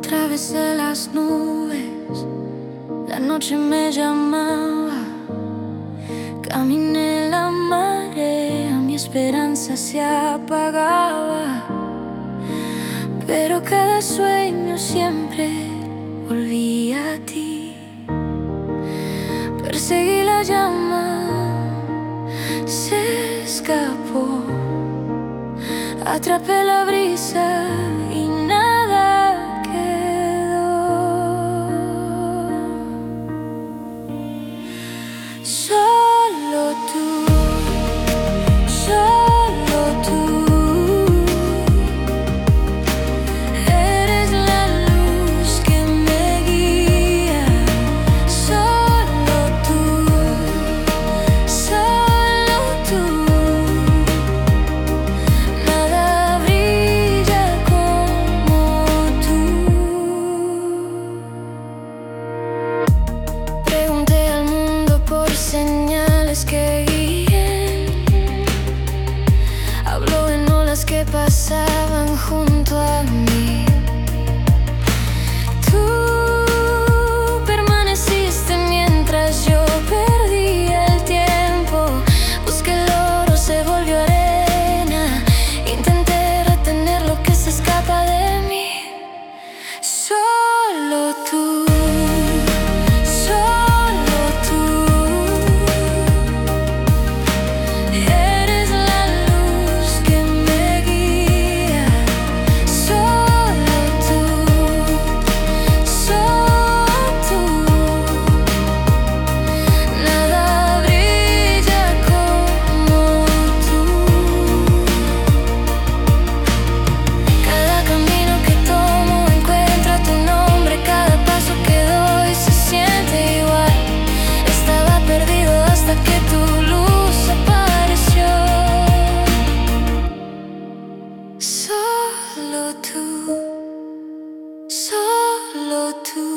Atravesé las nubes, la noche me llamaba. Caminé la marea, mi esperanza se apagaba. Pero cada sueño siempre volvía a ti. Perseguí la llama, se escapó. Atrapé la brisa y nada quedó. Solo tú, solo tú. Eres la luz que me guía. Solo tú, solo tú. Nada brilla como tú. Pregunté al mundo por señales que guíen. Habló en olas que pasaban junto a mí. Tú permaneciste mientras yo perdía el tiempo. Busqué el oro, se volvió arena. Intenté retener lo que se escapa de mí. Solo tú, solo tú. Eres la luz que me guía. Solo tú, solo tú. Nada brilla como tú. Cada camino que tomo encuentra tu nombre. Cada paso que doy se siente igual. Estaba perdido hasta que tu luz apareció. Solo tú, solo tú.